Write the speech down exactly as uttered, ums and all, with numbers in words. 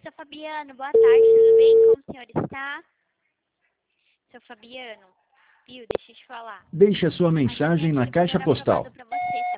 seu Fabiano, boa tarde, tudo bem? Como o senhor está? Seu Fabiano, viu, deixa eu te falar. Deixe a sua A gente tem mensagem aquele na caixa valor aprovado postal. para você, tá